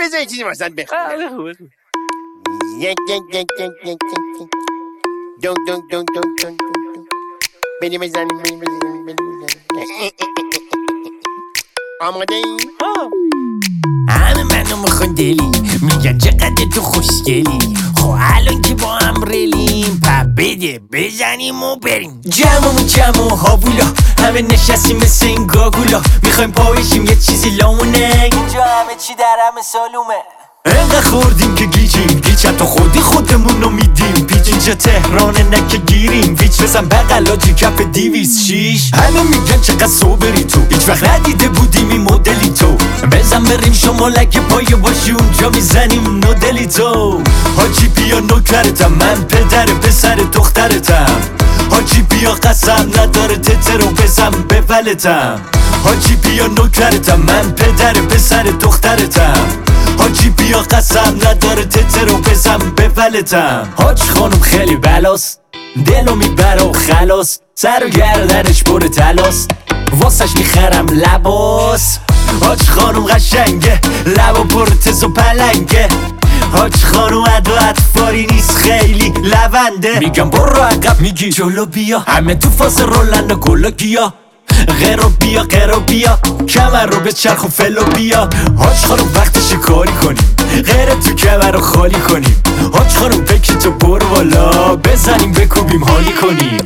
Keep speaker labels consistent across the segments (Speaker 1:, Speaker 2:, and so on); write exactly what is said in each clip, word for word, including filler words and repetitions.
Speaker 1: بذار چیزی واسط بخونم. یک یک یک یک یک یک دون دون دون دون دون بینی بزنیم بینی بزنیم بینی بزنیم. آماده ای؟
Speaker 2: همه منو میخون دلی، میگن چقدر تو خوشگلی. خب الان که با هم ریلیم، پا بده بزنیم و بریم. جمعمون جمع و هاوولا، همه نشستیم مثل این گاگولا. میخوایم پاوشیم یه چیزی لامونه، اینجا همه چی در همه سالومه. انقدر خوردیم که گیجیم، گیج حتی خودی خودمونو میدیم. پیچ اینجا تهرانه نکه گیریم، ویچ بزن بغلاجی کف دیویس شیش. همه میگن چقدر صبری تو، هیچ وقت ندیده بودیم این مدلی تو. بزن بریم شمالک پایه باشی اونجا میزنیم نودلی تو. حاجی بیا نوکرتم، من پدر پسر دخترتم. حاجی بیا قسم نداره تترو بزن بولتم. حاجی بیا نوکرتم، من پدر پسر دخترتم. حاجی بیا قسم نداره تترو بزن بولتم. حاج خانم خیلی بلاست، دلو میبره و خلاص. سر و گردنش پر تلاست، واسش میخرم لباس. حاج خانم قشنگه، لبا پر تز و پلنگه. حاج خانم عدو اطفاری نیست خیلی لونده. میگم برو عقب میگی جلو بیا، همه تو فاز رولن و گلا گیا. غیرو بیا غیرو بیا، کمر رو به چرخ و فلو بیا. حاج خانم وقت شکاری کنیم، غیر تو کمر رو خالی کنیم. حاج خانم بکی تو برو بالا، بزنیم بکوبیم حالی کنیم.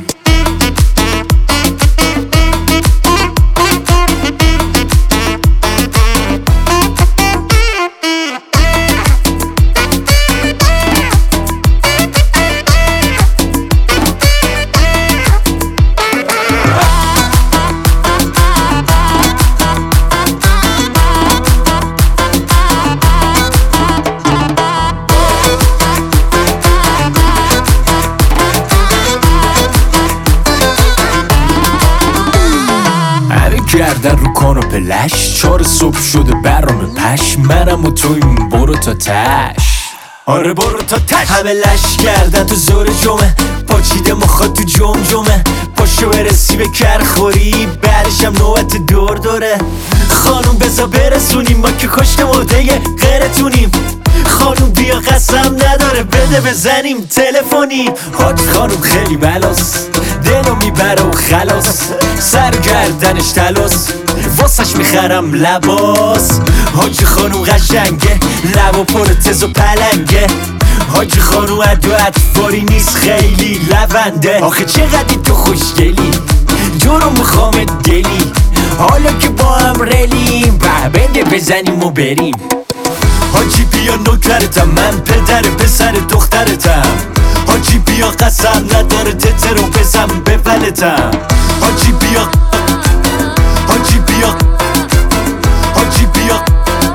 Speaker 2: گردن رو کانو پلش، چار صبح شده برام پش. منم و تویم برو تا تش، آره برو تا تش. همه لش کردن تو زور جمعه، پاچیده مخواد تو جم جمعه. پاشو برسی به کرخوری، بعدشم نوبت دور دوره. خانوم بزا برسونیم، ما که کشت مرده غیرتونیم. خانوم بیا قسم نداره بده بزنیم تلفنی. حاج خانوم خیلی بلاس، دلو میبره و خلاص. سر گردنش تلاس، واسش میخرم لباس. حاج خانوم قشنگه، لبا پر تز و پلنگه. حاج خانوم عدو اطفاری نیست خیلی لونده. آخه چقدر تو خوشگلی، جورو میخوام دلی. حالا که با هم ریلیم، به بده بزنیم و بریم. حاجی بیا نوکرتم، من پدر پسر دخترتم. حاجی بیا قسم نداره تترو بزن بولتم. حاجی بیا حاجی بیا حاجی بیا.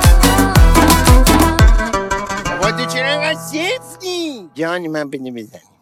Speaker 1: بابا تو چرا انقدر سفتی؟ جانی من بده بزن.